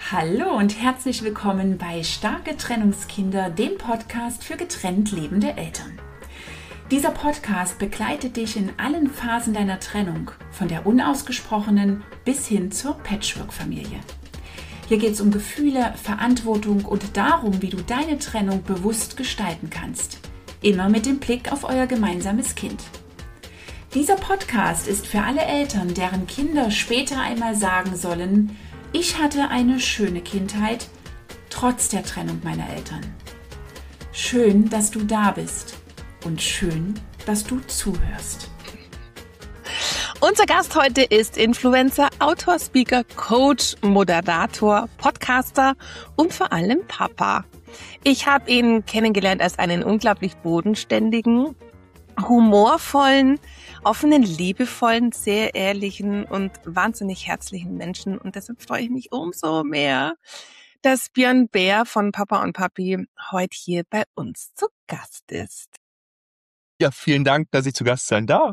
Hallo und herzlich willkommen bei Starke Trennungskinder, dem Podcast für getrennt lebende Eltern. Dieser Podcast begleitet dich in allen Phasen deiner Trennung, von der unausgesprochenen bis hin zur Patchwork-Familie. Hier geht es um Gefühle, Verantwortung und darum, wie du deine Trennung bewusst gestalten kannst. Immer mit dem Blick auf euer gemeinsames Kind. Dieser Podcast ist für alle Eltern, deren Kinder später einmal sagen sollen: Ich hatte eine schöne Kindheit, trotz der Trennung meiner Eltern. Schön, dass du da bist und schön, dass du zuhörst. Unser Gast heute ist Influencer, Autor, Speaker, Coach, Moderator, Podcaster und vor allem Papa. Ich habe ihn kennengelernt als einen unglaublich bodenständigen, humorvollen, offenen, liebevollen, sehr ehrlichen und wahnsinnig herzlichen Menschen. Und deshalb freue ich mich umso mehr, dass Björn Bär von Papa und Papi heute hier bei uns zu Gast ist. Ja, vielen Dank, dass ich zu Gast sein darf.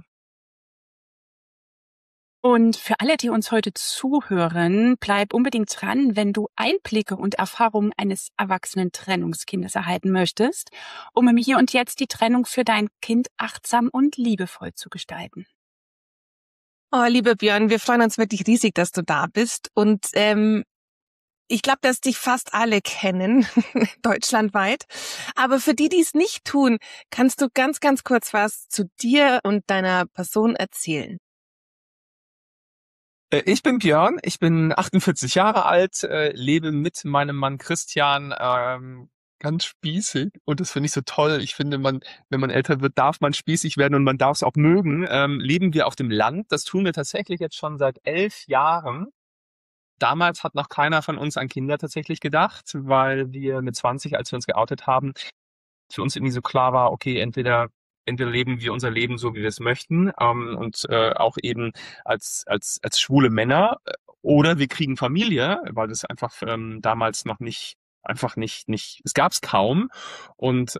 Und für alle, die uns heute zuhören, bleib unbedingt dran, wenn du Einblicke und Erfahrungen eines erwachsenen Trennungskindes erhalten möchtest, um im Hier und Jetzt die Trennung für dein Kind achtsam und liebevoll zu gestalten. Oh, lieber Björn, wir freuen uns wirklich riesig, dass du da bist. Und ich glaube, dass dich fast alle kennen, deutschlandweit. Aber für die, die es nicht tun, kannst du ganz, ganz kurz was zu dir und deiner Person erzählen. Ich bin Björn, ich bin 48 Jahre alt, lebe mit meinem Mann Christian, ganz spießig, und das finde ich so toll. Ich finde, wenn man älter wird, darf man spießig werden und man darf es auch mögen. Leben wir auf dem Land, das tun wir tatsächlich jetzt schon seit 11 Jahren. Damals hat noch keiner von uns an Kinder tatsächlich gedacht, weil wir mit 20, als wir uns geoutet haben, für uns irgendwie so klar war, okay, entweder leben wir unser Leben so, wie wir es möchten, und auch eben als schwule Männer, oder wir kriegen Familie, weil das einfach damals noch nicht, es gab's kaum. Und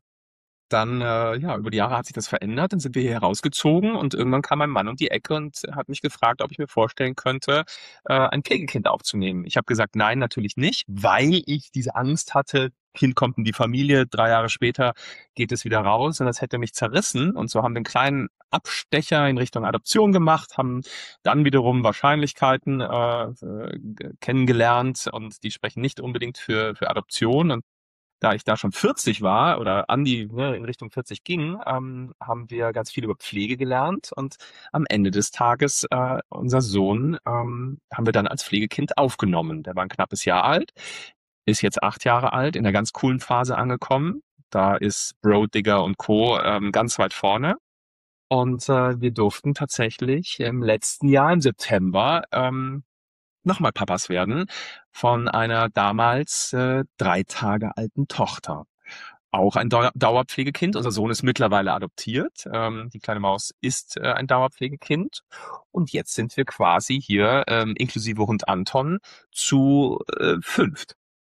dann, über die Jahre hat sich das verändert, dann sind wir hier rausgezogen und irgendwann kam mein Mann um die Ecke und hat mich gefragt, ob ich mir vorstellen könnte, ein Pflegekind aufzunehmen. Ich habe gesagt, nein, natürlich nicht, weil ich diese Angst hatte, Kind kommt in die Familie, 3 Jahre später geht es wieder raus, und das hätte mich zerrissen. Und so haben wir einen kleinen Abstecher in Richtung Adoption gemacht, haben dann wiederum Wahrscheinlichkeiten kennengelernt, und die sprechen nicht unbedingt für Adoption. Und da ich da schon 40 war oder in Richtung 40 ging, haben wir ganz viel über Pflege gelernt, und am Ende des Tages unser Sohn haben wir dann als Pflegekind aufgenommen. Der war ein knappes Jahr alt, ist jetzt 8 Jahre alt, in einer ganz coolen Phase angekommen. Da ist Bro Digger und Co. Ganz weit vorne. Und wir durften tatsächlich im letzten Jahr, im September, nochmal Papas werden von einer damals 3 Tage alten Tochter. Auch ein Dauerpflegekind. Unser Sohn ist mittlerweile adoptiert. Die kleine Maus ist ein Dauerpflegekind. Und jetzt sind wir quasi hier, inklusive Hund Anton, zu 5.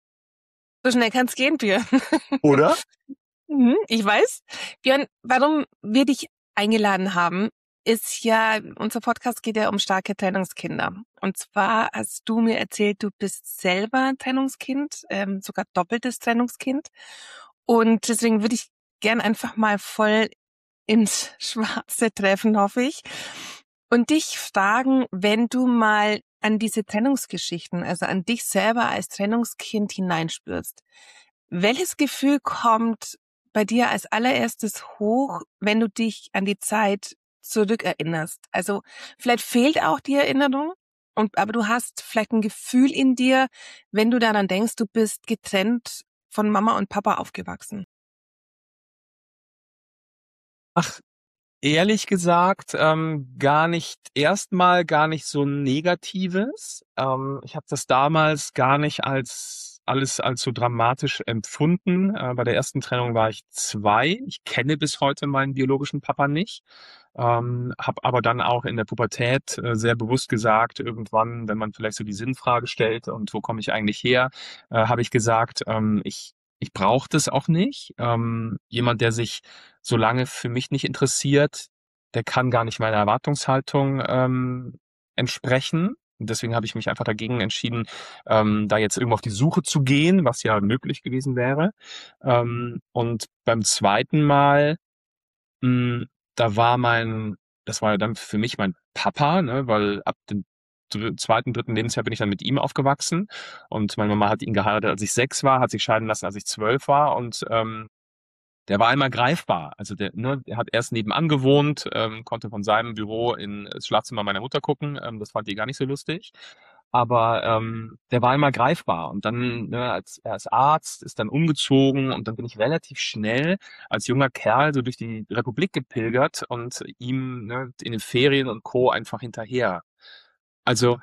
So schnell kann's gehen, Björn. Oder? Ich weiß. Björn, warum wir dich eingeladen haben, ist ja, unser Podcast geht ja um starke Trennungskinder. Und zwar hast du mir erzählt, du bist selber Trennungskind, sogar doppeltes Trennungskind. Und deswegen würde ich gern einfach mal voll ins Schwarze treffen, hoffe ich. Und dich fragen, wenn du mal an diese Trennungsgeschichten, also an dich selber als Trennungskind hineinspürst. Welches Gefühl kommt bei dir als allererstes hoch, wenn du dich an die Zeit zurückerinnerst? Also vielleicht fehlt auch die Erinnerung, aber du hast vielleicht ein Gefühl in dir, wenn du daran denkst, du bist getrennt von Mama und Papa aufgewachsen. Ach, ehrlich gesagt, gar nicht so Negatives. Ich habe das damals gar nicht alles als so dramatisch empfunden. Bei der ersten Trennung war ich 2. Ich kenne bis heute meinen biologischen Papa nicht. Habe aber dann auch in der Pubertät sehr bewusst gesagt, irgendwann, wenn man vielleicht so die Sinnfrage stellt, und wo komme ich eigentlich her, habe ich gesagt, ich brauche das auch nicht. Jemand, der sich so lange für mich nicht interessiert, der kann gar nicht meiner Erwartungshaltung entsprechen. Und deswegen habe ich mich einfach dagegen entschieden, da jetzt irgendwo auf die Suche zu gehen, was ja möglich gewesen wäre. Und beim zweiten Mal, da das war dann für mich mein Papa, ne, weil ab dem zweiten, dritten Lebensjahr bin ich dann mit ihm aufgewachsen und meine Mama hat ihn geheiratet, als ich 6 war, hat sich scheiden lassen, als ich 12 war und der war einmal greifbar. Also der hat erst nebenan gewohnt, konnte von seinem Büro in das Schlafzimmer meiner Mutter gucken. Das fand die gar nicht so lustig. Aber der war einmal greifbar. Und dann, ne, er als Arzt ist dann umgezogen und dann bin ich relativ schnell als junger Kerl so durch die Republik gepilgert und ihm, ne, in den Ferien und Co. einfach hinterher. Also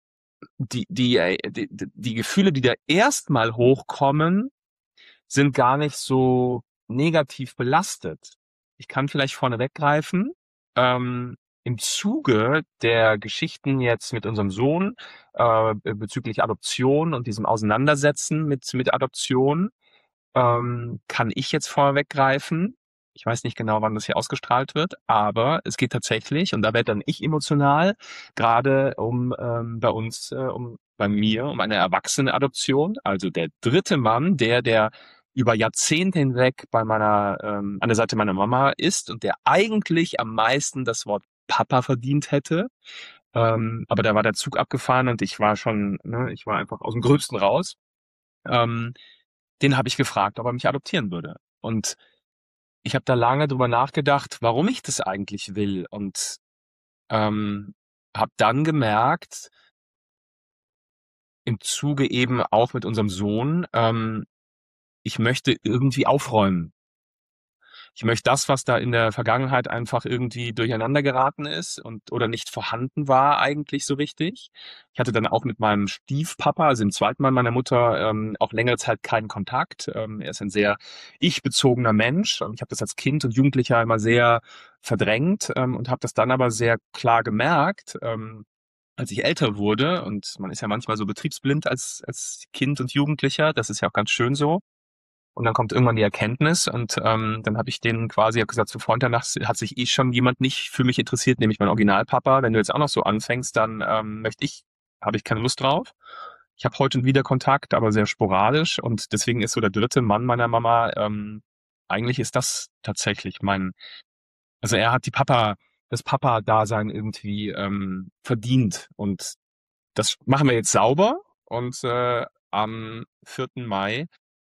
die Gefühle, die da erstmal hochkommen, sind gar nicht so negativ belastet. Ich kann vielleicht vorne weggreifen. Im Zuge der Geschichten jetzt mit unserem Sohn bezüglich Adoption und diesem Auseinandersetzen mit Adoption kann ich jetzt vorne weggreifen. Ich weiß nicht genau, wann das hier ausgestrahlt wird, aber es geht tatsächlich, und da werde dann ich emotional, gerade bei mir, um eine Erwachsene-Adoption. Also der dritte Mann, der über Jahrzehnte hinweg an der Seite meiner Mama ist und der eigentlich am meisten das Wort Papa verdient hätte. Aber da war der Zug abgefahren und ich war einfach aus dem Gröbsten raus. Den habe ich gefragt, ob er mich adoptieren würde. Und ich habe da lange drüber nachgedacht, warum ich das eigentlich will und habe dann gemerkt, im Zuge eben auch mit unserem Sohn, ich möchte irgendwie aufräumen. Ich möchte das, was da in der Vergangenheit einfach irgendwie durcheinander geraten ist oder nicht vorhanden war eigentlich so richtig. Ich hatte dann auch mit meinem Stiefpapa, also dem zweiten Mann meiner Mutter, auch längere Zeit keinen Kontakt. Er ist ein sehr ich-bezogener Mensch. Ich habe das als Kind und Jugendlicher immer sehr verdrängt und habe das dann aber sehr klar gemerkt, als ich älter wurde. Und man ist ja manchmal so betriebsblind als Kind und Jugendlicher. Das ist ja auch ganz schön so. Und dann kommt irgendwann die Erkenntnis und dann habe ich denen quasi hab gesagt, zu Freund danach hat sich schon jemand nicht für mich interessiert, nämlich mein Originalpapa. Wenn du jetzt auch noch so anfängst, dann habe ich keine Lust drauf. Ich habe heute wieder Kontakt, aber sehr sporadisch und deswegen ist so der dritte Mann meiner Mama, eigentlich ist das tatsächlich also er hat das Papa-Dasein irgendwie verdient und das machen wir jetzt sauber und am 4. Mai.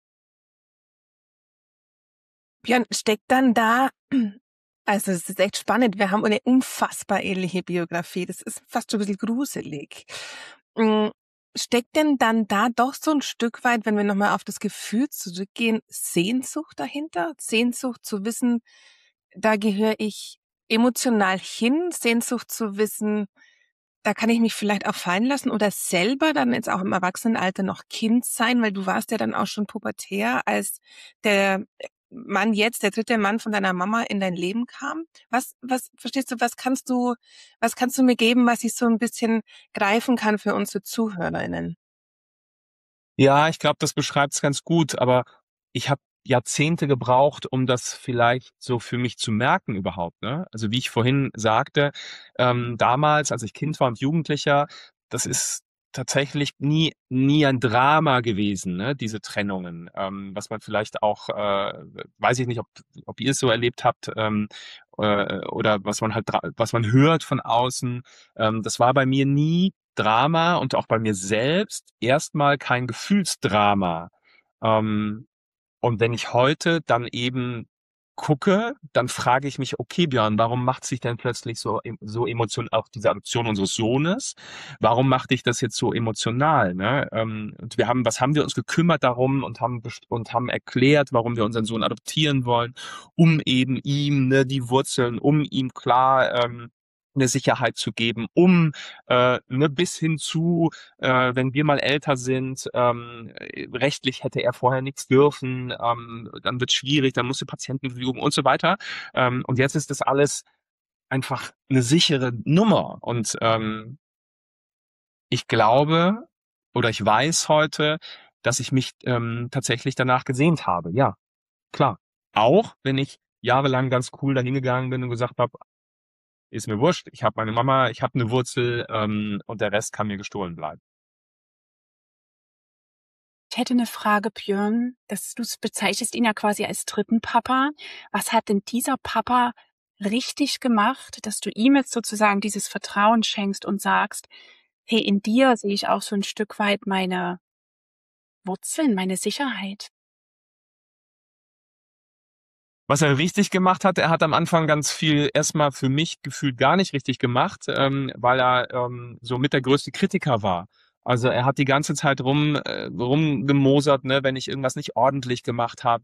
Björn, steckt dann da, also es ist echt spannend, wir haben eine unfassbar ähnliche Biografie, das ist fast schon ein bisschen gruselig. Steckt denn dann da doch so ein Stück weit, wenn wir nochmal auf das Gefühl zurückgehen, Sehnsucht dahinter? Sehnsucht zu wissen, da gehöre ich emotional hin, Sehnsucht zu wissen, da kann ich mich vielleicht auch fallen lassen oder selber dann jetzt auch im Erwachsenenalter noch Kind sein, weil du warst ja dann auch schon pubertär, als der dritte Mann von deiner Mama in dein Leben kam. Verstehst du, was kannst du mir geben, was ich so ein bisschen greifen kann für unsere ZuhörerInnen? Ja, ich glaube, das beschreibt es ganz gut, aber ich habe Jahrzehnte gebraucht, um das vielleicht so für mich zu merken überhaupt, ne? Also wie ich vorhin sagte, damals, als ich Kind war und Jugendlicher, das ist tatsächlich nie ein Drama gewesen, ne? Diese Trennungen, was man vielleicht auch, weiß ich nicht, ob ihr es so erlebt habt, oder was man hört von außen. Das war bei mir nie Drama und auch bei mir selbst erstmal kein Gefühlsdrama. Ähm, und wenn ich heute dann eben gucke, dann frage ich mich, okay, Björn, warum macht sich denn plötzlich so emotional, auch diese Adoption unseres Sohnes, warum macht dich das jetzt so emotional, ne? Und was haben wir uns gekümmert darum und haben erklärt, warum wir unseren Sohn adoptieren wollen, um eben ihm, ne, die Wurzeln, um ihm klar, eine Sicherheit zu geben, bis hin zu, wenn wir mal älter sind, rechtlich hätte er vorher nichts dürfen, dann wird schwierig, dann muss die Patientenverfügung und so weiter. Und jetzt ist das alles einfach eine sichere Nummer. Und ich glaube oder ich weiß heute, dass ich mich tatsächlich danach gesehnt habe. Ja, klar. Auch wenn ich jahrelang ganz cool dahingegangen bin und gesagt habe, ist mir wurscht. Ich habe meine Mama, ich habe eine Wurzel und der Rest kann mir gestohlen bleiben. Ich hätte eine Frage, Björn. Du bezeichnest ihn ja quasi als dritten Papa. Was hat denn dieser Papa richtig gemacht, dass du ihm jetzt sozusagen dieses Vertrauen schenkst und sagst, hey, in dir sehe ich auch so ein Stück weit meine Wurzeln, meine Sicherheit? Was er richtig gemacht hat, er hat am Anfang ganz viel erstmal für mich gefühlt gar nicht richtig gemacht, weil er so mit der größte Kritiker war. Also er hat die ganze Zeit rumgemosert, ne, wenn ich irgendwas nicht ordentlich gemacht habe,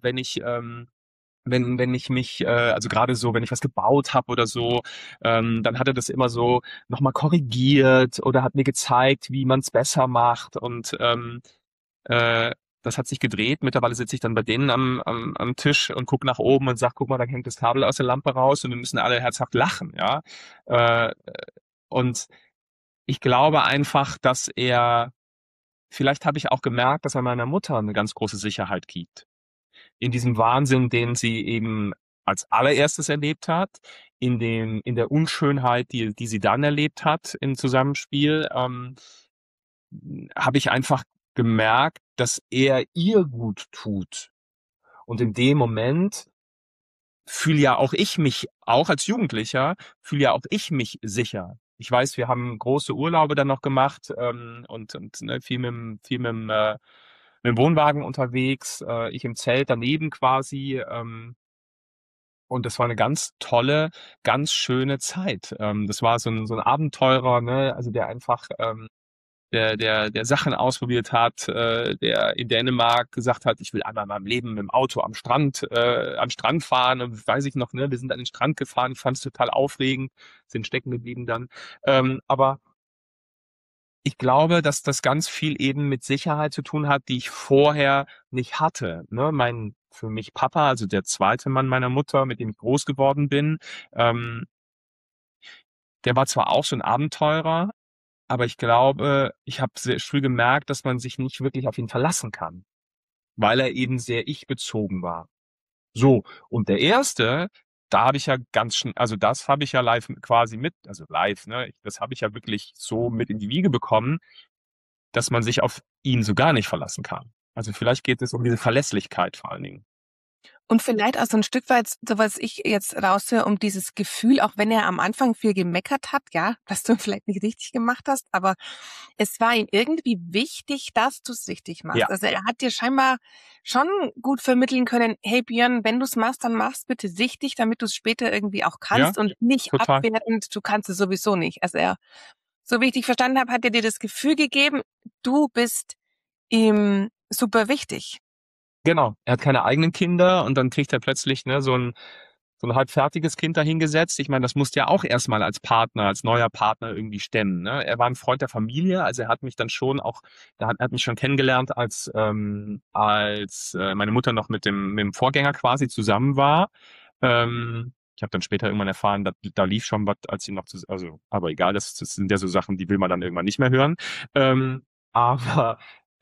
wenn ich mich, also gerade so, wenn ich was gebaut habe oder so, dann hat er das immer so nochmal korrigiert oder hat mir gezeigt, wie man es besser macht und äh, das hat sich gedreht. Mittlerweile sitze ich dann bei denen am Tisch und gucke nach oben und sage, guck mal, da hängt das Kabel aus der Lampe raus und wir müssen alle herzhaft lachen, ja. Äh, und ich glaube einfach, vielleicht habe ich auch gemerkt, dass er meiner Mutter eine ganz große Sicherheit gibt. In diesem Wahnsinn, den sie eben als allererstes erlebt hat, in der Unschönheit, die sie dann erlebt hat im Zusammenspiel, habe ich einfach gemerkt, dass er ihr gut tut. Und in dem Moment fühle ja auch ich mich, auch als Jugendlicher, fühle ja auch ich mich sicher. Ich weiß, wir haben große Urlaube dann noch gemacht und ne, mit dem Wohnwagen unterwegs, ich im Zelt daneben quasi. Und das war eine ganz tolle, ganz schöne Zeit. Das war so ein Abenteurer, ne, also der einfach der Sachen ausprobiert hat, der in Dänemark gesagt hat, ich will einmal in meinem Leben mit dem Auto am Strand fahren und weiß ich noch, ne, wir sind an den Strand gefahren, ich fand es total aufregend, sind stecken geblieben dann. Aber ich glaube, dass das ganz viel eben mit Sicherheit zu tun hat, die ich vorher nicht hatte. Ne? Für mich Papa, also der zweite Mann meiner Mutter, mit dem ich groß geworden bin, ähm, der war zwar auch so ein Abenteurer, aber ich glaube, ich habe sehr früh gemerkt, dass man sich nicht wirklich auf ihn verlassen kann, weil er eben sehr ich-bezogen war. So, und der erste, da habe ich ja ganz schnell, also das habe ich ja live quasi also live, ne, das habe ich ja wirklich so mit in die Wiege bekommen, dass man sich auf ihn so gar nicht verlassen kann. Also vielleicht geht es um diese Verlässlichkeit vor allen Dingen. Und vielleicht auch so ein Stück weit, so was ich jetzt raushöre, um dieses Gefühl, auch wenn er am Anfang viel gemeckert hat, ja, was du vielleicht nicht richtig gemacht hast, aber es war ihm irgendwie wichtig, dass du es richtig machst. Ja. Also er hat dir scheinbar schon gut vermitteln können, hey Björn, wenn du es machst, dann mach's bitte richtig, damit du es später irgendwie auch kannst Ja, und nicht total. abwertend, du kannst es sowieso nicht. Also so wie ich dich verstanden habe, hat er dir das Gefühl gegeben, du bist ihm super wichtig. Genau. Er hat keine eigenen Kinder und dann kriegt er plötzlich ne, so ein halbfertiges Kind dahingesetzt. Ich meine, das musste ja auch erstmal als neuer Partner irgendwie stemmen. Ne? Er war ein Freund der Familie, also er hat mich dann schon auch, er hat mich schon kennengelernt, als meine Mutter noch mit dem Vorgänger quasi zusammen war. Ich habe dann später irgendwann erfahren, da lief schon was, als sie noch also, aber egal, das sind ja so Sachen, die will man dann irgendwann nicht mehr hören. Aber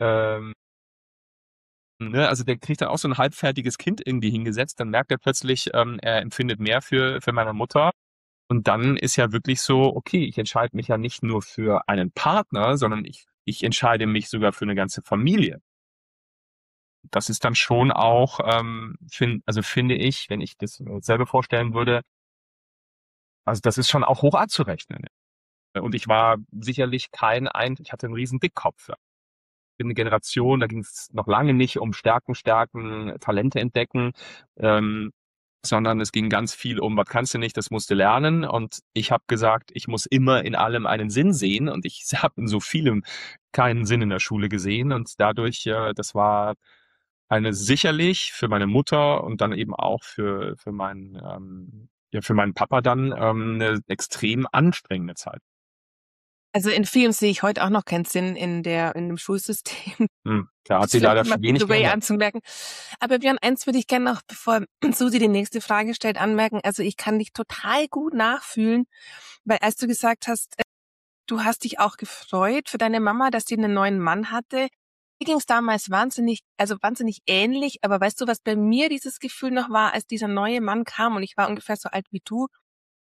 ne, also der kriegt dann auch so ein halbfertiges Kind irgendwie hingesetzt, dann merkt er plötzlich, er empfindet mehr für meine Mutter. Und dann ist ja wirklich so, okay, ich entscheide mich ja nicht nur für einen Partner, sondern ich entscheide mich sogar für eine ganze Familie. Das ist dann schon auch, finde ich, wenn ich das mir selber vorstellen würde, also das ist schon auch hoch anzurechnen. Und ich war sicherlich ich hatte einen riesen Dickkopf. Bin eine Generation, da ging es noch lange nicht um Stärken, Talente entdecken, sondern es ging ganz viel um, was kannst du nicht, das musst du lernen. Und ich habe gesagt, ich muss immer in allem einen Sinn sehen. Und ich habe in so vielem keinen Sinn in der Schule gesehen. Und dadurch, das war sicherlich für meine Mutter und dann eben auch für meinen Papa dann eine extrem anstrengende Zeit. Also in vielen sehe ich heute auch noch keinen Sinn in dem Schulsystem. Da hat sie leider wenig Way geändert. anzumerken. Aber Björn, eins würde ich gerne noch, bevor Susi die nächste Frage stellt, anmerken. Also ich kann dich total gut nachfühlen, weil als du gesagt hast, du hast dich auch gefreut für deine Mama, dass sie einen neuen Mann hatte. Mir ging es damals wahnsinnig ähnlich, aber weißt du, was bei mir dieses Gefühl noch war, als dieser neue Mann kam und ich war ungefähr so alt wie du?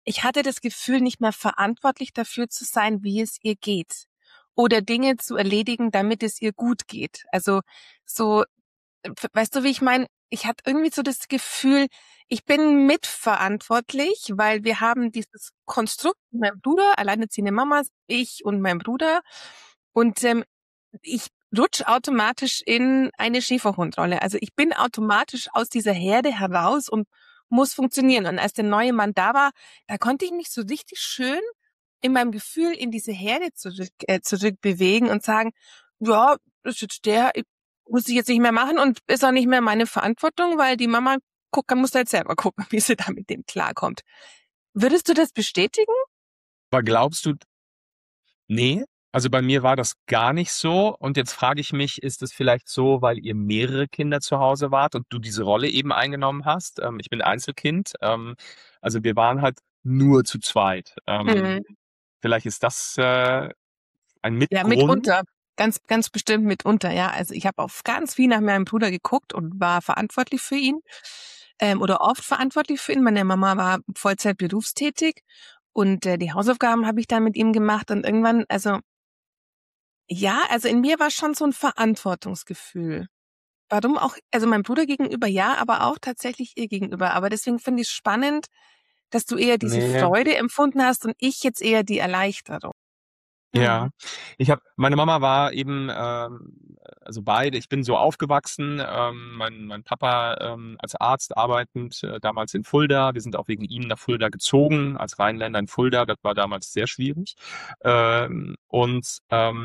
ich hatte das Gefühl, nicht mehr verantwortlich dafür zu sein, wie es ihr geht. Oder Dinge zu erledigen, damit es ihr gut geht. Also so, weißt du, wie ich meine? Ich hatte irgendwie so das Gefühl, ich bin mitverantwortlich, weil wir haben dieses Konstrukt, mein Bruder, alleinerziehende Mama, ich und mein Bruder. Und ich rutsche automatisch in eine Schäferhundrolle. Also ich bin automatisch aus dieser Herde heraus und muss funktionieren. Und als der neue Mann da war, da konnte ich mich so richtig schön in meinem Gefühl in diese Herde zurück bewegen und sagen, ja, das ist jetzt muss ich jetzt nicht mehr machen und ist auch nicht mehr meine Verantwortung, weil die Mama muss da jetzt selber gucken, wie sie da mit dem klarkommt. Würdest du das bestätigen? Aber glaubst du, nee, also bei mir war das gar nicht so. Und jetzt frage ich mich, ist es vielleicht so, weil ihr mehrere Kinder zu Hause wart und du diese Rolle eben eingenommen hast? Ich bin Einzelkind. Also wir waren halt nur zu zweit. Mhm. Vielleicht ist das ein Ja, Mitgrund. mitunter. Ganz, ganz bestimmt mitunter, ja. Also ich habe auf ganz viel nach meinem Bruder geguckt und war verantwortlich für ihn. Oder oft verantwortlich für ihn. Meine Mama war Vollzeit berufstätig und die Hausaufgaben habe ich dann mit ihm gemacht und irgendwann, also ja, also in mir war schon so ein Verantwortungsgefühl. Warum auch, also meinem Bruder gegenüber ja, aber auch tatsächlich ihr gegenüber. Aber deswegen finde ich es spannend, dass du eher diese Nee. Freude empfunden hast und ich jetzt eher die Erleichterung. Ja, meine Mama war eben, also beide, ich bin so aufgewachsen, mein Papa als Arzt arbeitend, damals in Fulda. Wir sind auch wegen ihm nach Fulda gezogen, als Rheinländer in Fulda. Das war damals sehr schwierig. Und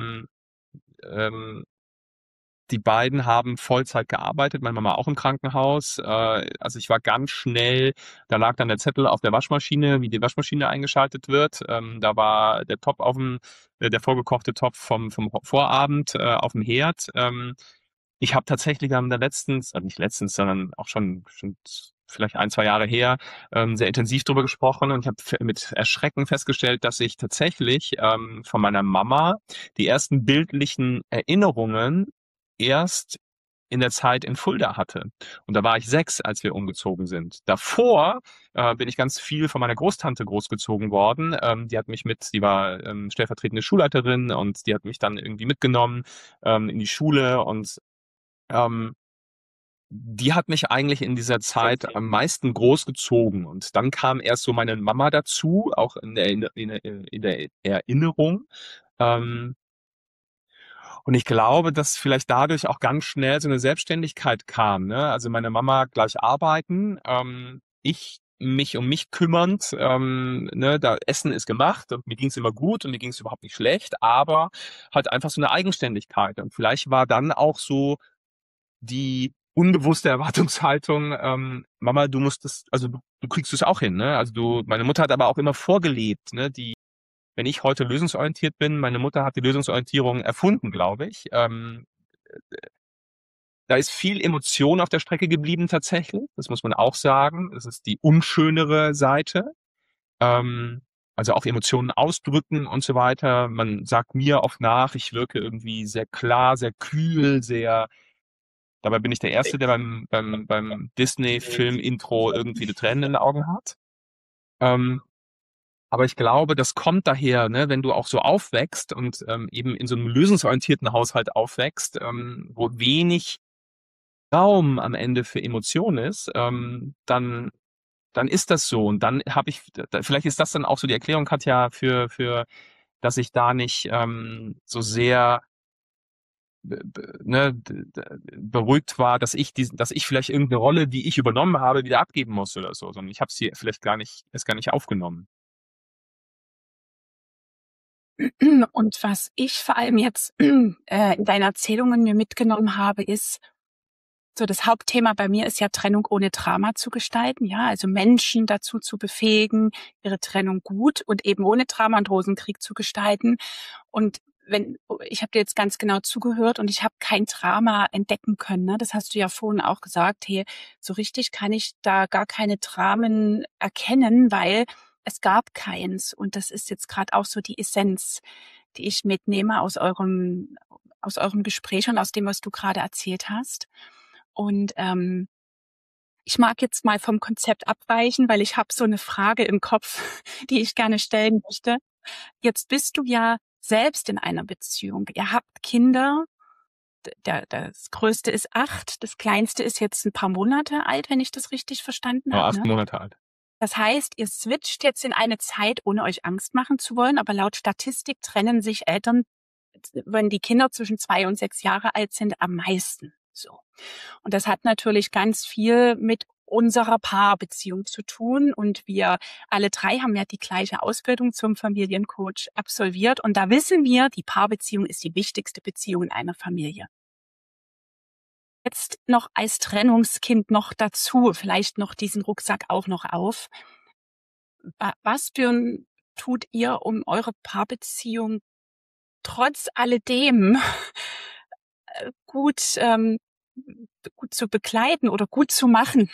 ähm, die beiden haben Vollzeit gearbeitet, meine Mama auch im Krankenhaus. Also ich war ganz schnell, da lag dann der Zettel auf der Waschmaschine, wie die Waschmaschine eingeschaltet wird. Da war der Topf der vorgekochte Topf vom Vorabend auf dem Herd. Ich habe tatsächlich, wir haben da letztens, nicht letztens, sondern auch schon vielleicht 1, 2 Jahre her, sehr intensiv darüber gesprochen und ich habe mit Erschrecken festgestellt, dass ich tatsächlich von meiner Mama die ersten bildlichen Erinnerungen erst in der Zeit in Fulda hatte. Und da war ich 6, als wir umgezogen sind. Davor bin ich ganz viel von meiner Großtante großgezogen worden. Die war stellvertretende Schulleiterin und die hat mich dann irgendwie mitgenommen in die Schule und ähm, die hat mich eigentlich in dieser Zeit am meisten großgezogen. Und dann kam erst so meine Mama dazu, auch in der Erinnerung. Ähm, und ich glaube, dass vielleicht dadurch auch ganz schnell so eine Selbstständigkeit kam. Ne? Also meine Mama gleich arbeiten, ich mich um mich kümmernd, ne, da Essen ist gemacht und mir ging es immer gut und mir ging es überhaupt nicht schlecht, aber halt einfach so eine Eigenständigkeit. Und vielleicht war dann auch so die unbewusste Erwartungshaltung, Mama, du musst das, also du kriegst es auch hin, ne? Meine Mutter hat aber auch immer vorgelebt, ne? Wenn ich heute lösungsorientiert bin, meine Mutter hat die Lösungsorientierung erfunden, glaube ich. Da ist viel Emotion auf der Strecke geblieben tatsächlich. Das muss man auch sagen. Das ist die unschönere Seite. Also auch Emotionen ausdrücken und so weiter. Man sagt mir oft nach, ich wirke irgendwie sehr klar, sehr kühl, dabei bin ich der Erste, der beim Disney-Film-Intro irgendwie die Tränen in den Augen hat. Aber ich glaube, das kommt daher, ne, wenn du auch so aufwächst und eben in so einem lösungsorientierten Haushalt aufwächst, wo wenig Raum am Ende für Emotionen ist, dann ist das so. Und dann vielleicht ist das dann auch so die Erklärung, Katja, dass ich da nicht so sehr ne, beruhigt war, dass ich vielleicht irgendeine Rolle, die ich übernommen habe, wieder abgeben muss oder so, sondern ich habe sie vielleicht erst gar nicht aufgenommen. Und was ich vor allem jetzt in deinen Erzählungen mir mitgenommen habe, ist, so das Hauptthema bei mir ist ja Trennung ohne Drama zu gestalten, ja, also Menschen dazu zu befähigen, ihre Trennung gut und eben ohne Drama und Rosenkrieg zu gestalten. Und ich habe dir jetzt ganz genau zugehört und ich habe kein Drama entdecken können, ne? Das hast du ja vorhin auch gesagt, hey, so richtig kann ich da gar keine Dramen erkennen, weil es gab keins. Und das ist jetzt gerade auch so die Essenz, die ich mitnehme aus eurem Gespräch und aus dem, was du gerade erzählt hast. Und Ich mag jetzt mal vom Konzept abweichen, weil ich habe so eine Frage im Kopf, die ich gerne stellen möchte. Jetzt bist du ja selbst in einer Beziehung. Ihr habt Kinder. Das Größte ist 8, das Kleinste ist jetzt ein paar Monate alt, wenn ich das richtig verstanden habe. 8 Monate alt. Das heißt, ihr switcht jetzt in eine Zeit, ohne euch Angst machen zu wollen, aber laut Statistik trennen sich Eltern, wenn die Kinder zwischen 2 und 6 Jahre alt sind, am meisten. So. Und das hat natürlich ganz viel mit unserer Paarbeziehung zu tun. Und wir alle 3 haben ja die gleiche Ausbildung zum Familiencoach absolviert. Und da wissen wir, die Paarbeziehung ist die wichtigste Beziehung in einer Familie. Jetzt noch als Trennungskind noch dazu, vielleicht noch diesen Rucksack auch noch auf. Was tut ihr, um eure Paarbeziehung trotz alledem gut zu begleiten oder gut zu machen?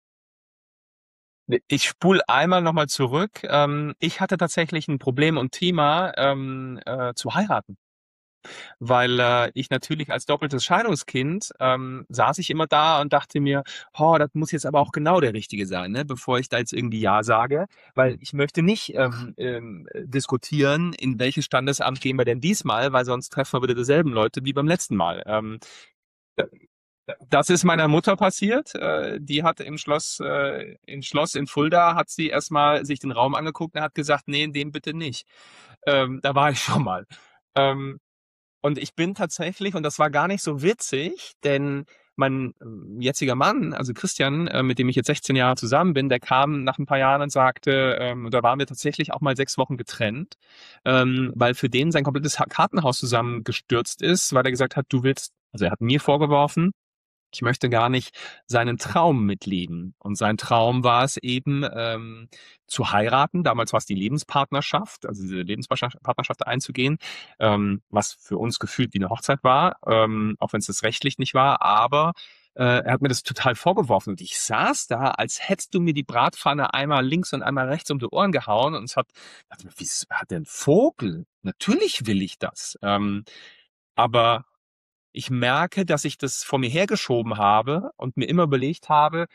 Ich spule einmal nochmal zurück. Ich hatte tatsächlich ein Problem und Thema zu heiraten. Weil ich natürlich als doppeltes Scheidungskind saß ich immer da und dachte mir, das muss jetzt aber auch genau der Richtige sein, ne? Bevor ich da jetzt irgendwie Ja sage, weil ich möchte nicht diskutieren, in welches Standesamt gehen wir denn diesmal, weil sonst treffen wir wieder dieselben Leute wie beim letzten Mal. Das ist meiner Mutter passiert. Die hat im Schloss in Fulda, hat sie erstmal sich den Raum angeguckt und hat gesagt, nee, in dem bitte nicht. Da war ich schon mal. Und ich bin tatsächlich, und das war gar nicht so witzig, denn mein jetziger Mann, also Christian, mit dem ich jetzt 16 Jahre zusammen bin, der kam nach ein paar Jahren und sagte, da waren wir tatsächlich auch mal 6 Wochen getrennt, weil für den sein komplettes Kartenhaus zusammengestürzt ist, weil er gesagt hat, also er hat mir vorgeworfen, ich möchte gar nicht seinen Traum mitleben. Und sein Traum war es eben, zu heiraten. Damals war es die Lebenspartnerschaft, also diese Lebenspartnerschaft einzugehen, was für uns gefühlt wie eine Hochzeit war, auch wenn es das rechtlich nicht war. Aber er hat mir das total vorgeworfen. Und ich saß da, als hättest du mir die Bratpfanne einmal links und einmal rechts um die Ohren gehauen. Und wie hat der einen Vogel? Natürlich will ich das. Aber ich merke, dass ich das vor mir hergeschoben habe und mir immer überlegt habe,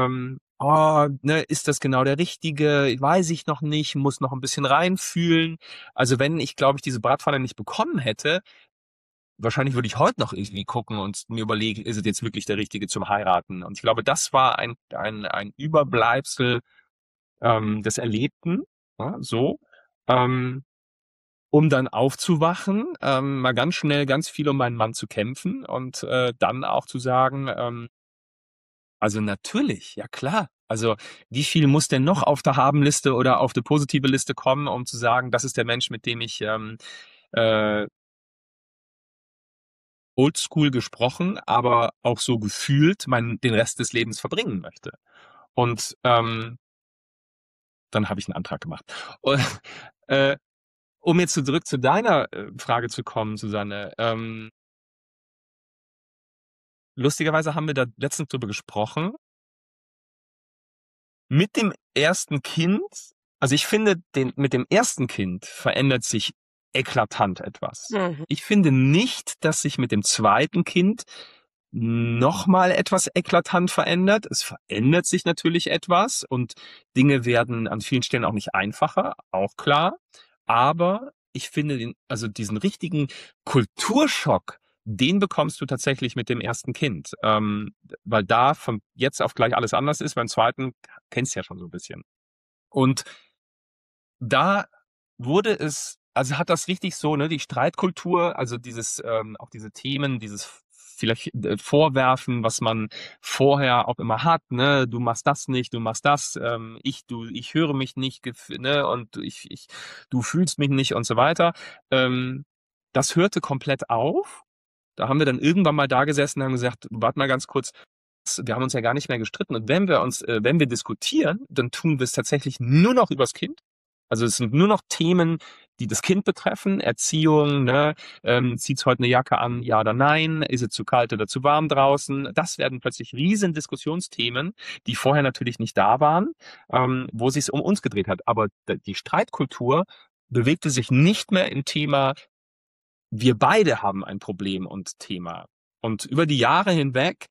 ist das genau der Richtige? Weiß ich noch nicht, muss noch ein bisschen reinfühlen. Also wenn ich, glaube ich, diese Bratpfanne nicht bekommen hätte, wahrscheinlich würde ich heute noch irgendwie gucken und mir überlegen, ist es jetzt wirklich der Richtige zum Heiraten? Und ich glaube, das war ein Überbleibsel des Erlebten, ja, so. Um dann aufzuwachen, mal ganz schnell ganz viel um meinen Mann zu kämpfen und dann auch zu sagen, also natürlich, ja klar. Also wie viel muss denn noch auf der Habenliste oder auf der positive Liste kommen, um zu sagen, das ist der Mensch, mit dem ich oldschool gesprochen, aber auch so gefühlt den Rest des Lebens verbringen möchte. Und dann habe ich einen Antrag gemacht. Und, um jetzt zurück zu deiner Frage zu kommen, Susanne, lustigerweise haben wir da letztens drüber gesprochen. Mit dem ersten Kind, also ich finde, mit dem ersten Kind verändert sich eklatant etwas. Mhm. Ich finde nicht, dass sich mit dem zweiten Kind nochmal etwas eklatant verändert. Es verändert sich natürlich etwas und Dinge werden an vielen Stellen auch nicht einfacher, auch klar. Aber ich finde, diesen richtigen Kulturschock, den bekommst du tatsächlich mit dem ersten Kind, weil da von jetzt auf gleich alles anders ist. Beim zweiten kennst du ja schon so ein bisschen. Und da hat das richtig so, ne, die Streitkultur, also auch diese Themen, dieses vielleicht Vorwerfen, was man vorher auch immer hat, ne, du machst das nicht, du machst das, ich höre mich nicht, ne, und du fühlst mich nicht und so weiter. Das hörte komplett auf. Da haben wir dann irgendwann mal da gesessen und haben gesagt, warte mal ganz kurz, wir haben uns ja gar nicht mehr gestritten. Und wenn wir diskutieren, dann tun wir es tatsächlich nur noch übers Kind. Also es sind nur noch Themen, die das Kind betreffen, Erziehung, ne, zieht's heute eine Jacke an, ja oder nein, ist es zu kalt oder zu warm draußen? Das werden plötzlich riesen Diskussionsthemen, die vorher natürlich nicht da waren, wo sich's um uns gedreht hat. Aber die Streitkultur bewegte sich nicht mehr im Thema, wir beide haben ein Problem und Thema. Und über die Jahre hinweg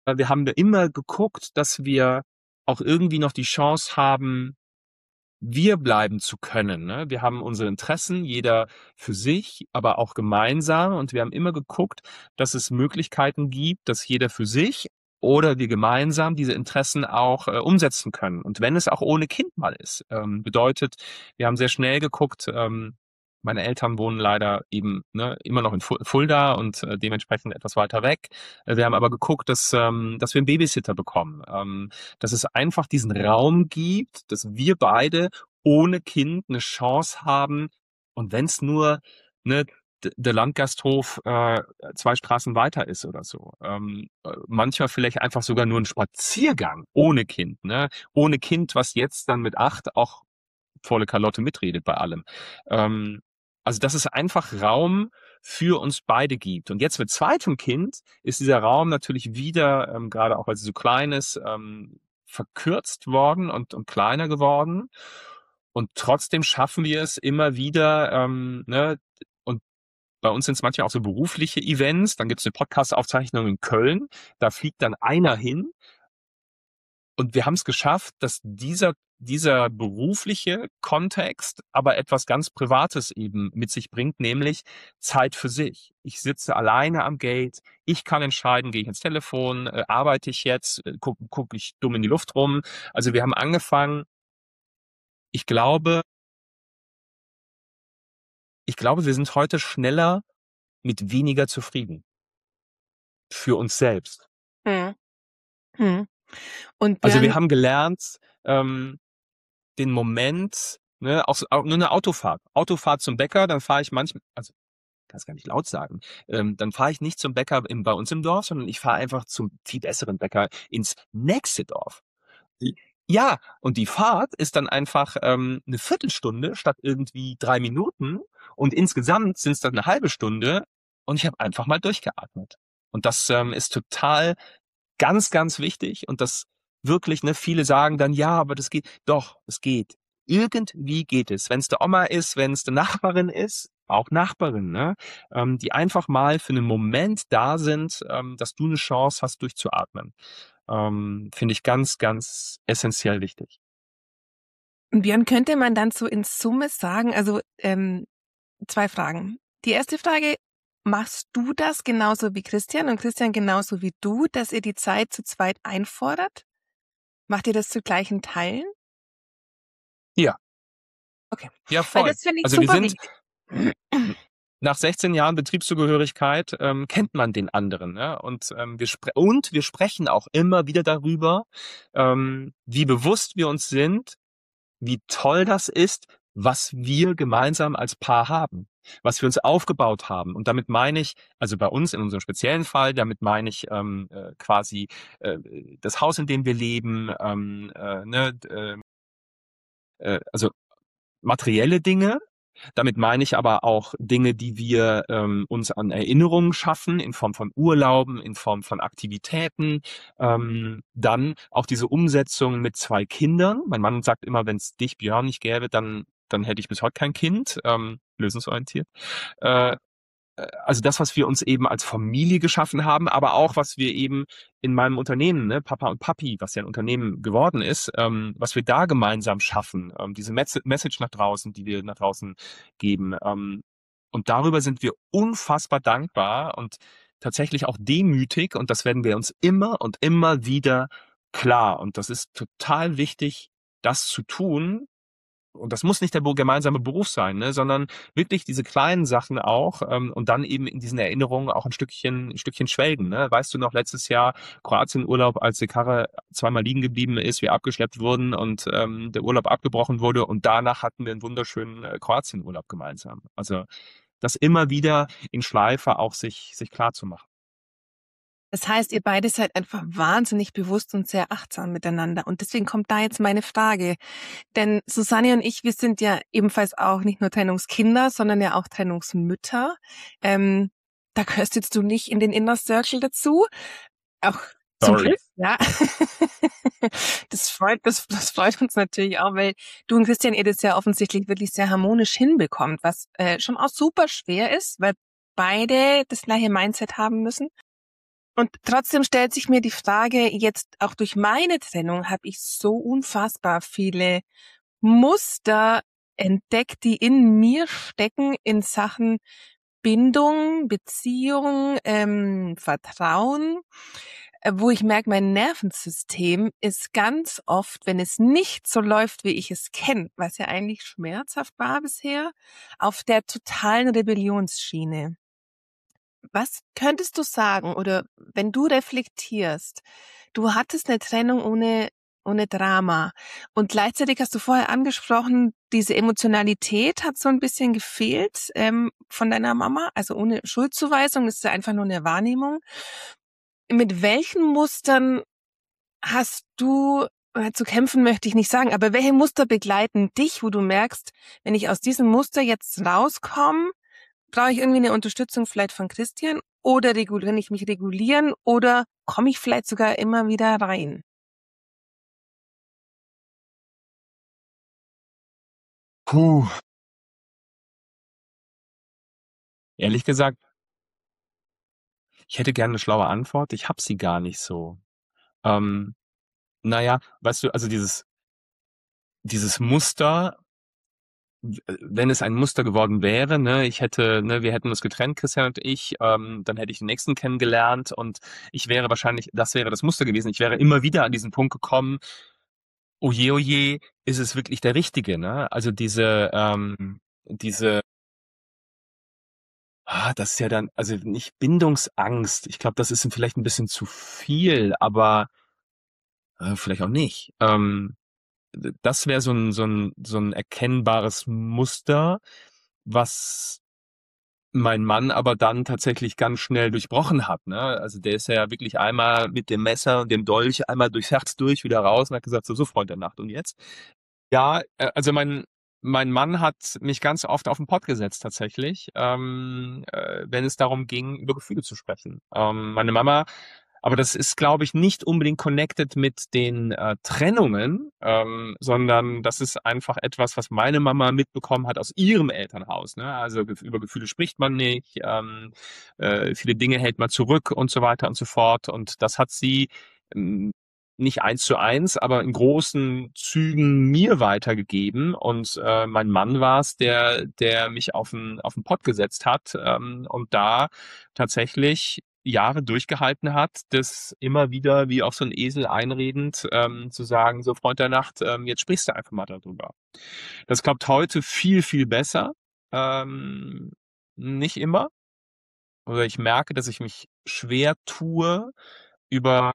Wir haben da immer geguckt, dass wir auch irgendwie noch die Chance haben, wir bleiben zu können. Ne? Wir haben unsere Interessen, jeder für sich, aber auch gemeinsam. Und wir haben immer geguckt, dass es Möglichkeiten gibt, dass jeder für sich oder wir gemeinsam diese Interessen auch umsetzen können. Und wenn es auch ohne Kind mal ist, bedeutet, wir haben sehr schnell geguckt, meine Eltern wohnen leider eben immer noch in Fulda und dementsprechend etwas weiter weg. Wir haben aber geguckt, dass wir einen Babysitter bekommen, dass es einfach diesen Raum gibt, dass wir beide ohne Kind eine Chance haben. Und wenn es nur der Landgasthof 2 Straßen weiter ist oder so. Manchmal vielleicht einfach sogar nur ein Spaziergang ohne Kind. Ne? Ohne Kind, was jetzt dann mit 8 auch volle Kalotte mitredet bei allem. Also dass es einfach Raum für uns beide gibt. Und jetzt mit zweitem Kind ist dieser Raum natürlich wieder, gerade auch weil sie so klein ist, verkürzt worden und kleiner geworden. Und trotzdem schaffen wir es immer wieder, und bei uns sind es manchmal auch so berufliche Events. Dann gibt es eine Podcast-Aufzeichnung in Köln. Da fliegt dann einer hin. Und wir haben es geschafft, dass dieser berufliche Kontext aber etwas ganz Privates eben mit sich bringt, nämlich Zeit für sich. Ich sitze alleine am Gate, ich kann entscheiden, gehe ich ins Telefon, arbeite ich jetzt, guck ich dumm in die Luft rum. Also wir haben angefangen, ich glaube, wir sind heute schneller mit weniger zufrieden. Für uns selbst. Hm. Hm. Und Also wir haben gelernt, den Moment, auch nur eine Autofahrt zum Bäcker, dann fahre ich manchmal, also kann es gar nicht laut sagen, dann fahre ich nicht zum Bäcker bei uns im Dorf, sondern ich fahre einfach zum viel besseren Bäcker ins nächste Dorf. Ja, und die Fahrt ist dann einfach eine Viertelstunde statt irgendwie 3 Minuten und insgesamt sind es dann eine halbe Stunde und ich habe einfach mal durchgeatmet. Und das ist total ganz, ganz wichtig und das wirklich, viele sagen dann, ja, aber das geht. Doch, es geht. Irgendwie geht es. Wenn es der Oma ist, wenn es der Nachbarin ist, auch Nachbarin, die einfach mal für einen Moment da sind, dass du eine Chance hast, durchzuatmen. Finde ich ganz, ganz essentiell wichtig. Und Björn, könnte man dann so in Summe sagen, also 2 Fragen. Die erste Frage, machst du das genauso wie Christian und Christian genauso wie du, dass ihr die Zeit zu zweit einfordert? Macht ihr das zu gleichen Teilen? Ja. Okay. Ja, voll. Weil das finde ich Also super wir sind nach 16 Jahren Betriebszugehörigkeit kennt man den anderen, ne? Und wir sprechen auch immer wieder darüber, wie bewusst wir uns sind, wie toll das ist, was wir gemeinsam als Paar haben, was wir uns aufgebaut haben. Und damit meine ich, also bei uns in unserem speziellen Fall, damit meine ich quasi das Haus, in dem wir leben, also materielle Dinge. Damit meine ich aber auch Dinge, die wir uns an Erinnerungen schaffen, in Form von Urlauben, in Form von Aktivitäten. Dann auch diese Umsetzung mit 2 Kindern. Mein Mann sagt immer, wenn es dich, Björn, nicht gäbe, dann hätte ich bis heute kein Kind. Lösungsorientiert. Also das, was wir uns eben als Familie geschaffen haben, aber auch, was wir eben in meinem Unternehmen, Papa und Papi, was ja ein Unternehmen geworden ist, was wir da gemeinsam schaffen, diese Message nach draußen, die wir nach draußen geben. Und darüber sind wir unfassbar dankbar und tatsächlich auch demütig und das werden wir uns immer und immer wieder klar. Und das ist total wichtig, das zu tun. Und das muss nicht der gemeinsame Beruf sein, sondern wirklich diese kleinen Sachen auch und dann eben in diesen Erinnerungen auch ein Stückchen schwelgen. Ne? Weißt du noch, letztes Jahr Kroatien-Urlaub, als die Karre 2-mal liegen geblieben ist, wir abgeschleppt wurden und der Urlaub abgebrochen wurde und danach hatten wir einen wunderschönen Kroatien-Urlaub gemeinsam. Also das immer wieder in Schleife auch sich klar zu machen. Das heißt, ihr beide seid einfach wahnsinnig bewusst und sehr achtsam miteinander. Und deswegen kommt da jetzt meine Frage. Denn Susanne und ich, wir sind ja ebenfalls auch nicht nur Trennungskinder, sondern ja auch Trennungsmütter. Da gehörst jetzt du nicht in den Inner Circle dazu. Auch zum Glück, ja. Das freut uns natürlich auch, weil du und Christian ihr das ja offensichtlich wirklich sehr harmonisch hinbekommt, was schon auch super schwer ist, weil beide das gleiche Mindset haben müssen. Und trotzdem stellt sich mir die Frage, jetzt auch durch meine Trennung habe ich so unfassbar viele Muster entdeckt, die in mir stecken in Sachen Bindung, Beziehung, Vertrauen, wo ich merke, mein Nervensystem ist ganz oft, wenn es nicht so läuft, wie ich es kenne, was ja eigentlich schmerzhaft war bisher, auf der totalen Rebellionsschiene. Was könntest du sagen oder wenn du reflektierst, du hattest eine Trennung ohne Drama und gleichzeitig hast du vorher angesprochen, diese Emotionalität hat so ein bisschen gefehlt von deiner Mama, also ohne Schuldzuweisung, das ist ja einfach nur eine Wahrnehmung. Mit welchen Mustern hast du zu kämpfen, möchte ich nicht sagen, aber welche Muster begleiten dich, wo du merkst, wenn ich aus diesem Muster jetzt rauskomme, brauche ich irgendwie eine Unterstützung vielleicht von Christian oder kann ich mich regulieren oder komme ich vielleicht sogar immer wieder rein? Puh. Ehrlich gesagt, ich hätte gerne eine schlaue Antwort. Ich habe sie gar nicht so. Ähm, naja, weißt du, also dieses Muster, wenn es ein Muster geworden wäre, ne, wir hätten uns getrennt, Christian und ich, dann hätte ich den nächsten kennengelernt und das wäre das Muster gewesen. Ich wäre immer wieder an diesen Punkt gekommen, oh je, ist es wirklich der Richtige, ne? Also das ist ja dann, also nicht Bindungsangst. Ich glaube, das ist vielleicht ein bisschen zu viel, aber vielleicht auch nicht. Das wäre so ein erkennbares Muster, was mein Mann aber dann tatsächlich ganz schnell durchbrochen hat, ne? Also der ist ja wirklich einmal mit dem Messer und dem Dolch einmal durchs Herz durch, wieder raus und hat gesagt, so Freund der Nacht und jetzt? Ja, also mein Mann hat mich ganz oft auf den Pott gesetzt tatsächlich, wenn es darum ging, über Gefühle zu sprechen. Meine Mama, aber das ist, glaube ich, nicht unbedingt connected mit den Trennungen, sondern das ist einfach etwas, was meine Mama mitbekommen hat aus ihrem Elternhaus. Ne? Also über Gefühle spricht man nicht, viele Dinge hält man zurück und so weiter und so fort. Und das hat sie ähm, nicht 1:1, aber in großen Zügen mir weitergegeben. Und mein Mann war es, der mich auf den Pott gesetzt hat und da tatsächlich Jahre durchgehalten hat, das immer wieder wie auf so einen Esel einredend zu sagen, so Freund der Nacht, jetzt sprichst du einfach mal darüber. Das klappt heute viel, viel besser. Ähm, nicht immer. Oder ich merke, dass ich mich schwer tue, über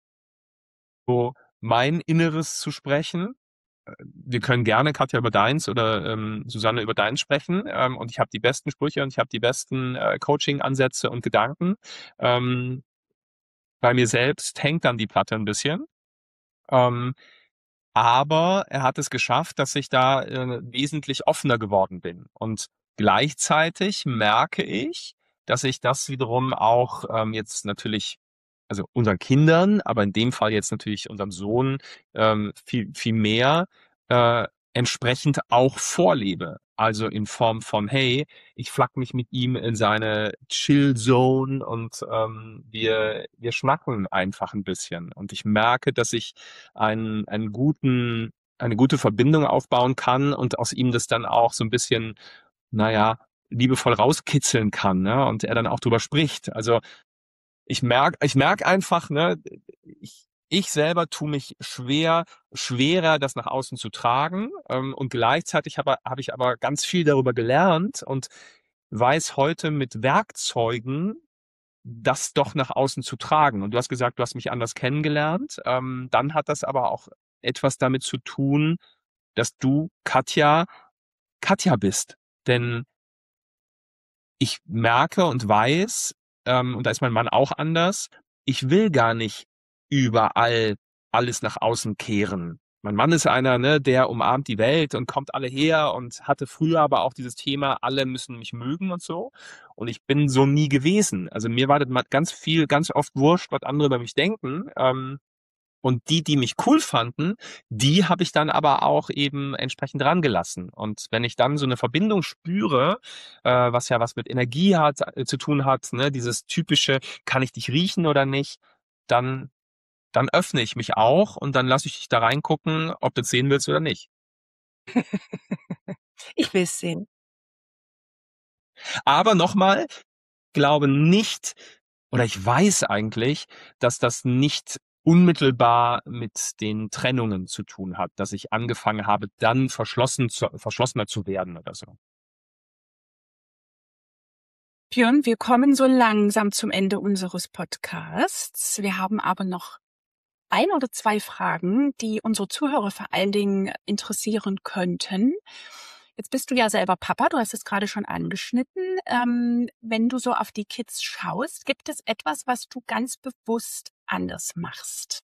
so mein Inneres zu sprechen. Wir können gerne, Katja, über deins oder Susanne über deins sprechen. Und ich habe die besten Sprüche und ich habe die besten Coaching-Ansätze und Gedanken. Ähm, bei mir selbst hängt dann die Platte ein bisschen. Ähm, aber er hat es geschafft, dass ich da wesentlich offener geworden bin. Und gleichzeitig merke ich, dass ich das wiederum auch jetzt natürlich, also unseren Kindern, aber in dem Fall jetzt natürlich unserem Sohn viel, viel mehr entsprechend auch vorlebe. Also in Form von, hey, ich flack mich mit ihm in seine Chill-Zone und wir schnacken einfach ein bisschen. Und ich merke, dass ich eine gute Verbindung aufbauen kann und aus ihm das dann auch so ein bisschen, naja, liebevoll rauskitzeln kann, ne? Und er dann auch drüber spricht. Also ich merk einfach, ne, ich selber tue mich schwerer, das nach außen zu tragen. Und gleichzeitig hab ich aber ganz viel darüber gelernt und weiß heute mit Werkzeugen, das doch nach außen zu tragen. Und du hast gesagt, du hast mich anders kennengelernt. Dann hat das aber auch etwas damit zu tun, dass du Katja bist. Denn ich merke und weiß, und da ist mein Mann auch anders, ich will gar nicht überall alles nach außen kehren. Mein Mann ist einer, ne, der umarmt die Welt und kommt alle her und hatte früher aber auch dieses Thema, alle müssen mich mögen und so. Und ich bin so nie gewesen. Also mir war das mal ganz oft wurscht, was andere über mich denken. Und die mich cool fanden, die habe ich dann aber auch eben entsprechend rangelassen. Und wenn ich dann so eine Verbindung spüre, was ja was mit Energie zu tun hat, ne, dieses typische, kann ich dich riechen oder nicht, dann öffne ich mich auch und dann lasse ich dich da reingucken, ob du es sehen willst oder nicht. Ich will es sehen. Aber nochmal, glaube nicht, oder ich weiß eigentlich, dass das nicht unmittelbar mit den Trennungen zu tun hat, dass ich angefangen habe, dann verschlossener zu werden oder so. Björn, wir kommen so langsam zum Ende unseres Podcasts. Wir haben aber noch 1 oder 2 Fragen, die unsere Zuhörer vor allen Dingen interessieren könnten. Jetzt bist du ja selber Papa, du hast es gerade schon angeschnitten. Wenn du so auf die Kids schaust, gibt es etwas, was du ganz bewusst anders machst?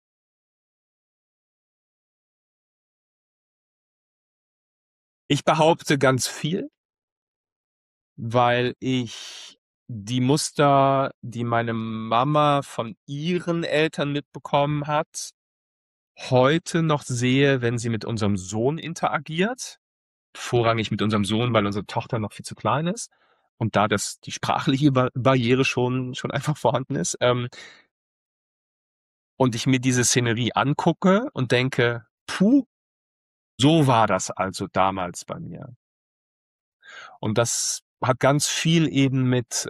Ich behaupte ganz viel, weil ich die Muster, die meine Mama von ihren Eltern mitbekommen hat, heute noch sehe, wenn sie mit unserem Sohn interagiert. Vorrangig mit unserem Sohn, weil unsere Tochter noch viel zu klein ist und da die sprachliche Barriere schon einfach vorhanden ist. Und ich mir diese Szenerie angucke und denke, puh, so war das also damals bei mir. Und das hat ganz viel eben mit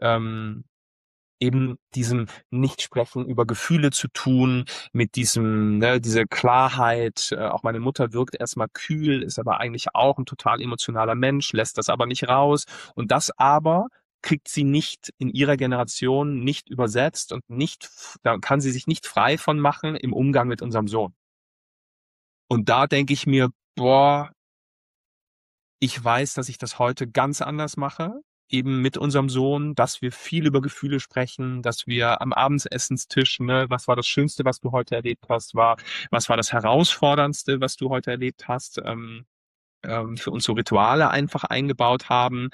eben diesem Nichtsprechen über Gefühle zu tun, mit diesem, ne, diese Klarheit. Auch meine Mutter wirkt erstmal kühl, ist aber eigentlich auch ein total emotionaler Mensch, lässt das aber nicht raus. Und das aber kriegt sie nicht in ihrer Generation nicht übersetzt und da kann sie sich nicht frei von machen im Umgang mit unserem Sohn. Und da denke ich mir, boah, ich weiß, dass ich das heute ganz anders mache, eben mit unserem Sohn, dass wir viel über Gefühle sprechen, dass wir am Abendsessenstisch, ne, was war das Schönste, was du heute erlebt hast, was war das Herausforderndste, was du heute erlebt hast, für uns so Rituale einfach eingebaut haben.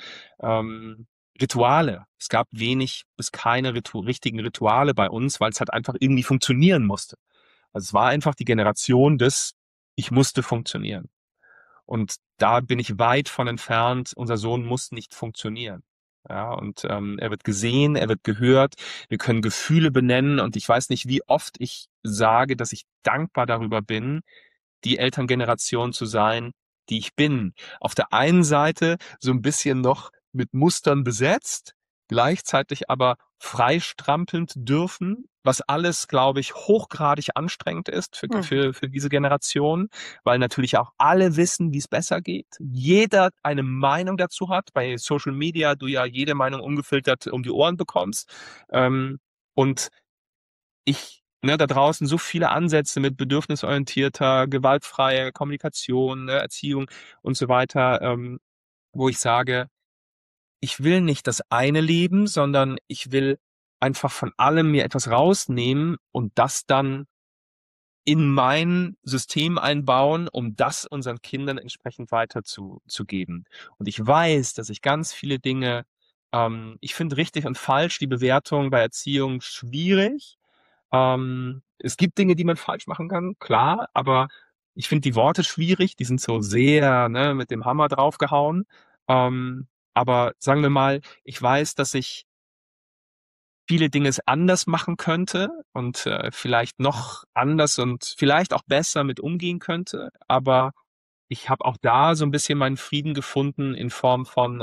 Rituale. Es gab wenig bis keine richtigen Rituale bei uns, weil es halt einfach irgendwie funktionieren musste. Also es war einfach die Generation ich musste funktionieren. Und da bin ich weit von entfernt. Unser Sohn muss nicht funktionieren. Ja, und er wird gesehen, er wird gehört. Wir können Gefühle benennen. Und ich weiß nicht, wie oft ich sage, dass ich dankbar darüber bin, die Elterngeneration zu sein, die ich bin. Auf der einen Seite so ein bisschen noch mit Mustern besetzt, gleichzeitig aber freistrampelnd dürfen, was alles, glaube ich, hochgradig anstrengend ist für diese Generation, weil natürlich auch alle wissen, wie es besser geht. Jeder eine Meinung dazu hat. Bei Social Media du ja jede Meinung ungefiltert um die Ohren bekommst. Und da draußen so viele Ansätze mit bedürfnisorientierter, gewaltfreier Kommunikation, ne, Erziehung und so weiter, wo ich sage, ich will nicht das eine leben, sondern ich will einfach von allem mir etwas rausnehmen und das dann in mein System einbauen, um das unseren Kindern entsprechend weiterzugeben. Und ich weiß, dass ich ganz viele Dinge, ich finde richtig und falsch die Bewertung bei Erziehung schwierig. Es gibt Dinge, die man falsch machen kann, klar, aber ich finde die Worte schwierig, die sind so sehr, ne, mit dem Hammer draufgehauen. Aber sagen wir mal, ich weiß, dass ich viele Dinge anders machen könnte und vielleicht noch anders und vielleicht auch besser mit umgehen könnte. Aber ich habe auch da so ein bisschen meinen Frieden gefunden in Form von,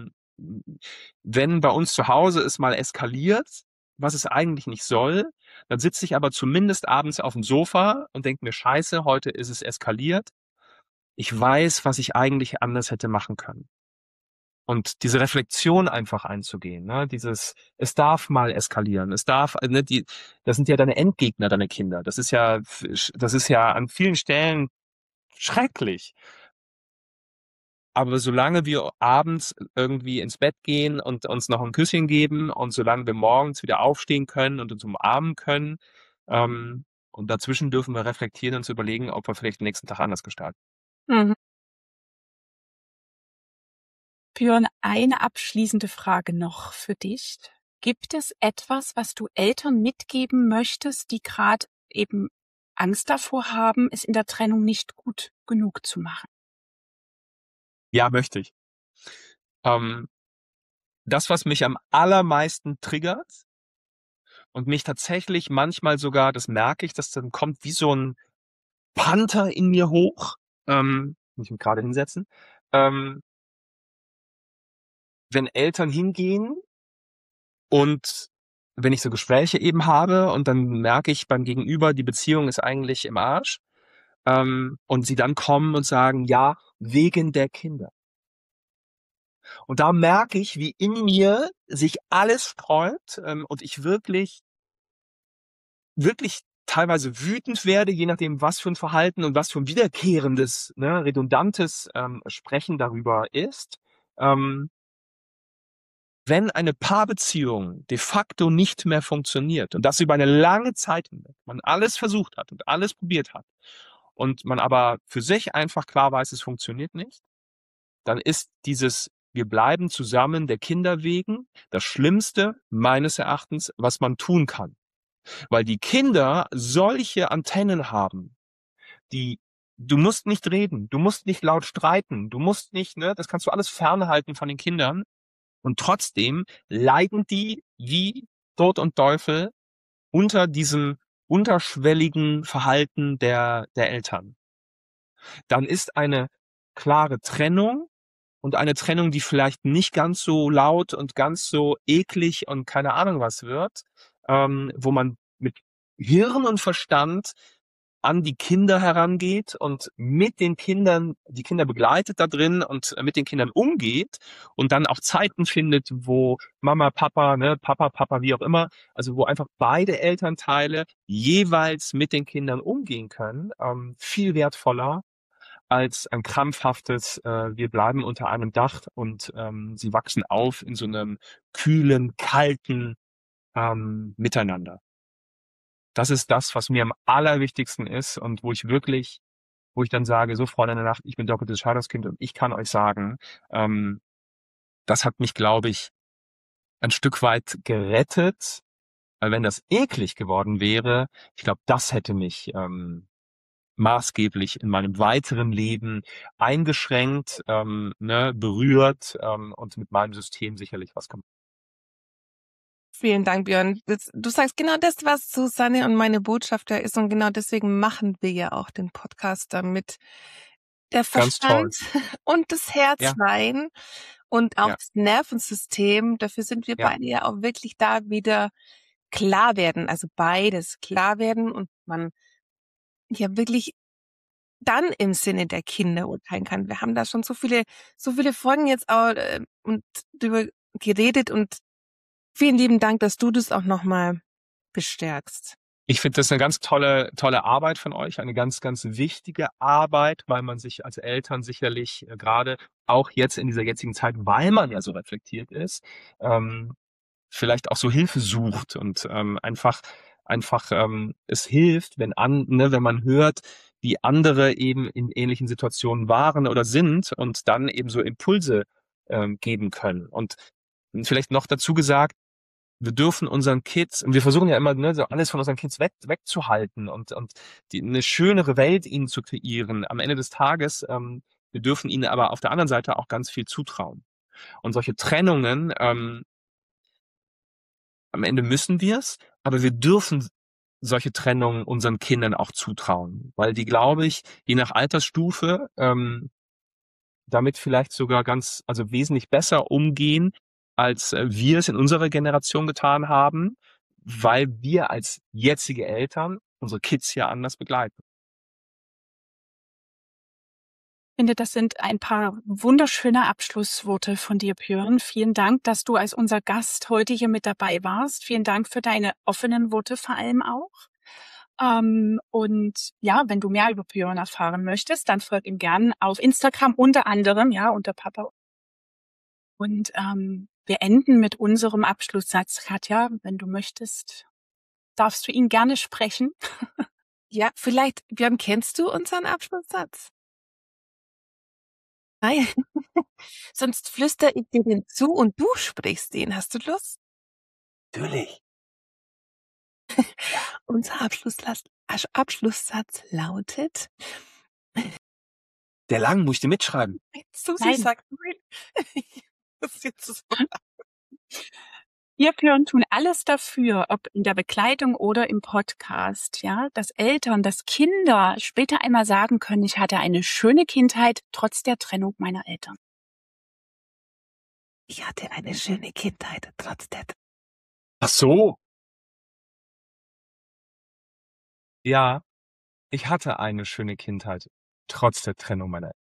wenn bei uns zu Hause es mal eskaliert, was es eigentlich nicht soll, dann sitze ich aber zumindest abends auf dem Sofa und denke mir, Scheiße, heute ist es eskaliert. Ich weiß, was ich eigentlich anders hätte machen können. Und diese Reflexion einfach einzugehen, ne? Es darf mal eskalieren, ne, das sind ja deine Endgegner, deine Kinder. Das ist ja an vielen Stellen schrecklich. Aber solange wir abends irgendwie ins Bett gehen und uns noch ein Küsschen geben und solange wir morgens wieder aufstehen können und uns umarmen können, und dazwischen dürfen wir reflektieren und uns überlegen, ob wir vielleicht den nächsten Tag anders gestalten. Mhm. Björn, eine abschließende Frage noch für dich. Gibt es etwas, was du Eltern mitgeben möchtest, die gerade eben Angst davor haben, es in der Trennung nicht gut genug zu machen? Ja, möchte ich. Das, was mich am allermeisten triggert und mich tatsächlich manchmal sogar, das merke ich, dass dann kommt wie so ein Panther in mir hoch, muss ich mich gerade hinsetzen, ähm, wenn Eltern hingehen und wenn ich so Gespräche eben habe und dann merke ich beim Gegenüber, die Beziehung ist eigentlich im Arsch, und sie dann kommen und sagen, ja, wegen der Kinder. Und da merke ich, wie in mir sich alles sträubt, und ich wirklich teilweise wütend werde, je nachdem, was für ein Verhalten und was für ein wiederkehrendes, ne, redundantes Sprechen darüber ist. Wenn eine Paarbeziehung de facto nicht mehr funktioniert und das über eine lange Zeit hinweg, man alles versucht hat und alles probiert hat und man aber für sich einfach klar weiß, es funktioniert nicht, dann ist dieses wir bleiben zusammen der Kinder wegen das Schlimmste meines Erachtens, was man tun kann. Weil die Kinder solche Antennen haben, du musst nicht reden, du musst nicht laut streiten, du musst nicht, ne, das kannst du alles fernhalten von den Kindern. Und trotzdem leiden die wie Tod und Teufel unter diesem unterschwelligen Verhalten der Eltern. Dann ist eine klare Trennung und eine Trennung, die vielleicht nicht ganz so laut und ganz so eklig und keine Ahnung was wird, wo man mit Hirn und Verstand an die Kinder herangeht und mit den Kindern, die Kinder begleitet da drin und mit den Kindern umgeht und dann auch Zeiten findet, wo Mama, Papa, ne, Papa, wie auch immer, also wo einfach beide Elternteile jeweils mit den Kindern umgehen können, viel wertvoller als ein krampfhaftes, wir bleiben unter einem Dach und sie wachsen auf in so einem kühlen, kalten Miteinander. Das ist das, was mir am allerwichtigsten ist und wo ich dann sage, so Freunde der Nacht, ich bin doppeltes Scheidungskind und ich kann euch sagen, das hat mich, glaube ich, ein Stück weit gerettet, weil wenn das eklig geworden wäre, ich glaube, das hätte mich maßgeblich in meinem weiteren Leben eingeschränkt, ne, berührt und mit meinem System sicherlich was gemacht. Vielen Dank, Björn. Du sagst genau das, was Susanne und meine Botschaft da ist. Und genau deswegen machen wir ja auch den Podcast, damit der Verstand und das Herz weinen und auch das Nervensystem. Dafür sind wir beide ja auch wirklich da wieder klar werden. Also beides klar werden und man ja wirklich dann im Sinne der Kinder urteilen kann. Wir haben da schon so viele Folgen jetzt auch und darüber geredet und vielen lieben Dank, dass du das auch nochmal bestärkst. Ich finde das eine ganz tolle Arbeit von euch, eine ganz, ganz wichtige Arbeit, weil man sich als Eltern sicherlich gerade auch jetzt in dieser jetzigen Zeit, weil man ja so reflektiert ist, vielleicht auch so Hilfe sucht und einfach es hilft, wenn man hört, wie andere eben in ähnlichen Situationen waren oder sind und dann eben so Impulse geben können. Und vielleicht noch dazu gesagt, wir dürfen unseren Kids, und wir versuchen ja immer, ne, so alles von unseren Kids wegzuhalten und eine schönere Welt ihnen zu kreieren. Am Ende des Tages, wir dürfen ihnen aber auf der anderen Seite auch ganz viel zutrauen. Und solche Trennungen, am Ende müssen wir es, aber wir dürfen solche Trennungen unseren Kindern auch zutrauen, weil die, glaube ich, je nach Altersstufe damit vielleicht sogar wesentlich besser umgehen, als wir es in unserer Generation getan haben, weil wir als jetzige Eltern unsere Kids ja anders begleiten. Ich finde, das sind ein paar wunderschöne Abschlussworte von dir, Björn. Vielen Dank, dass du als unser Gast heute hier mit dabei warst. Vielen Dank für deine offenen Worte vor allem auch. Und ja, wenn du mehr über Björn erfahren möchtest, dann folg ihm gern auf Instagram unter anderem, ja, unter Papa. Und wir enden mit unserem Abschlusssatz. Katja, wenn du möchtest, darfst du ihn gerne sprechen. Ja, vielleicht, Björn, kennst du unseren Abschlusssatz? Nein. Sonst flüster ich dir den zu und du sprichst ihn. Hast du Lust? Natürlich. Unser Abschlusssatz lautet. Der lang, muss ich dir mitschreiben. Susi Nein. sagt nein. Das ist jetzt so. Wir führen tun alles dafür, ob in der Begleitung oder im Podcast, ja, dass Eltern, dass Kinder später einmal sagen können, ich hatte eine schöne Kindheit trotz der Trennung meiner Eltern. Ich hatte eine schöne Kindheit, trotz der. Ach so. Ja, ich hatte eine schöne Kindheit, trotz der Trennung meiner Eltern.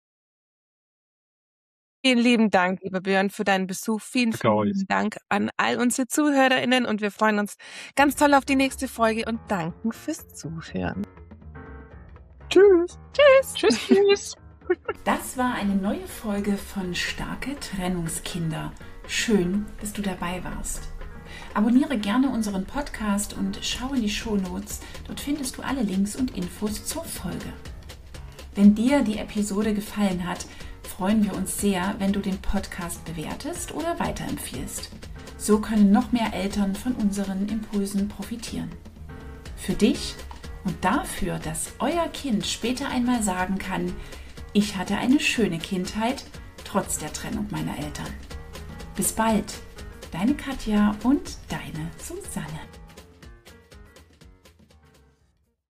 Vielen lieben Dank, lieber Björn, für deinen Besuch. Vielen Danke euch. lieben Dank an all unsere ZuhörerInnen und wir freuen uns ganz toll auf die nächste Folge und danken fürs Zuhören. Tschüss. Tschüss, tschüss. Das war eine neue Folge von Starke Trennungskinder. Schön, dass du dabei warst. Abonniere gerne unseren Podcast und schau in die Shownotes. Dort findest du alle Links und Infos zur Folge. Wenn dir die Episode gefallen hat, freuen wir uns sehr, wenn du den Podcast bewertest oder weiterempfiehlst. So können noch mehr Eltern von unseren Impulsen profitieren. Für dich und dafür, dass euer Kind später einmal sagen kann, ich hatte eine schöne Kindheit, trotz der Trennung meiner Eltern. Bis bald, deine Katja und deine Susanne.